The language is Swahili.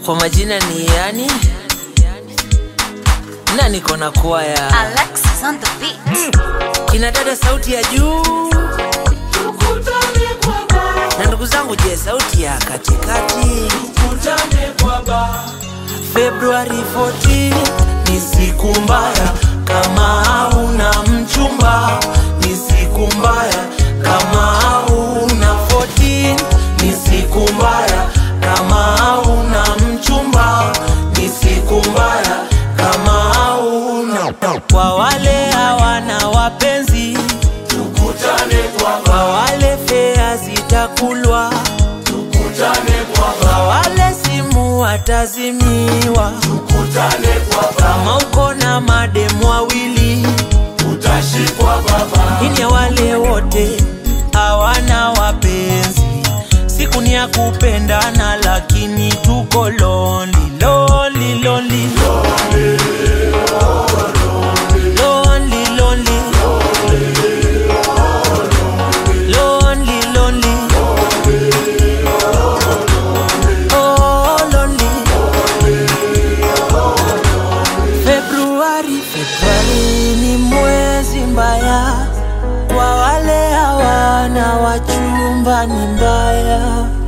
Kwa majina ni yani na niko na kwaya Alexis on the beat. kina dada sauti ya juu, tukutane kwa ba. Na ndugu zangu je sauti ya katikati, tukutane kwa ba. February 14 ni siku mbaya kama hauna mchumba, ni siku mbaya kama hauna 14, ni siku mbaya kama hauna mchumba, ni siku mbaya kama hauna. Kwa wale hawana wapenzi, tukutane kwa wale fea zitakulwa, tukutane kwa wale simu watazimiwa, tukutane kwa kama uko na mademu wawili utashikwa baba. Ini wale wote hawana wapenzi, siku ni ya kupendana lakini tuko lonely, lonely, lonely, lonely, lonely, lonely, lonely, lonely, oh lonely. Februari ni mwezi mbaya, kwa wale hawana wachumba ni mbaya.